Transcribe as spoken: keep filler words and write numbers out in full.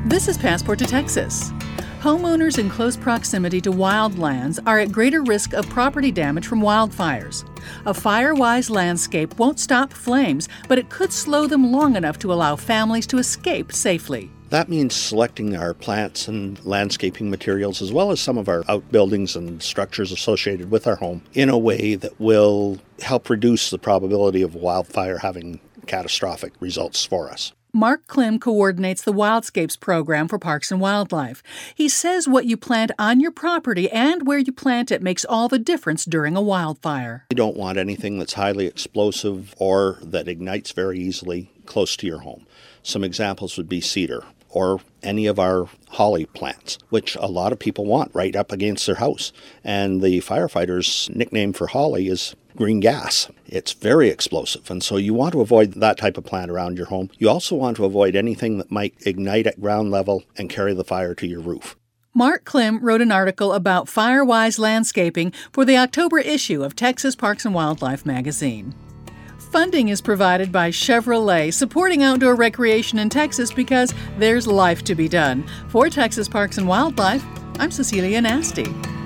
This is Passport to Texas. Homeowners in close proximity to wildlands are at greater risk of property damage from wildfires. A fire-wise landscape won't stop flames, but it could slow them long enough to allow families to escape safely. That means selecting our plants and landscaping materials, as well as some of our outbuildings and structures associated with our home, in a way that will help reduce the probability of wildfire having catastrophic results for us. Mark Klim coordinates the Wildscapes program for Parks and Wildlife. He says what you plant on your property and where you plant it makes all the difference during a wildfire. You don't want anything that's highly explosive or that ignites very easily close to your home. Some examples would be cedar or any of our holly plants, which a lot of people want right up against their house. And the firefighters' nickname for holly is green gas. It's very explosive, and so you want to avoid that type of plant around your home. You also want to avoid anything that might ignite at ground level and carry the fire to your roof. Mark Klim wrote an article about fire-wise landscaping for the October issue of Texas Parks and Wildlife magazine. Funding is provided by Chevrolet, supporting outdoor recreation in Texas because there's life to be done. For Texas Parks and Wildlife, I'm Cecilia Nasty.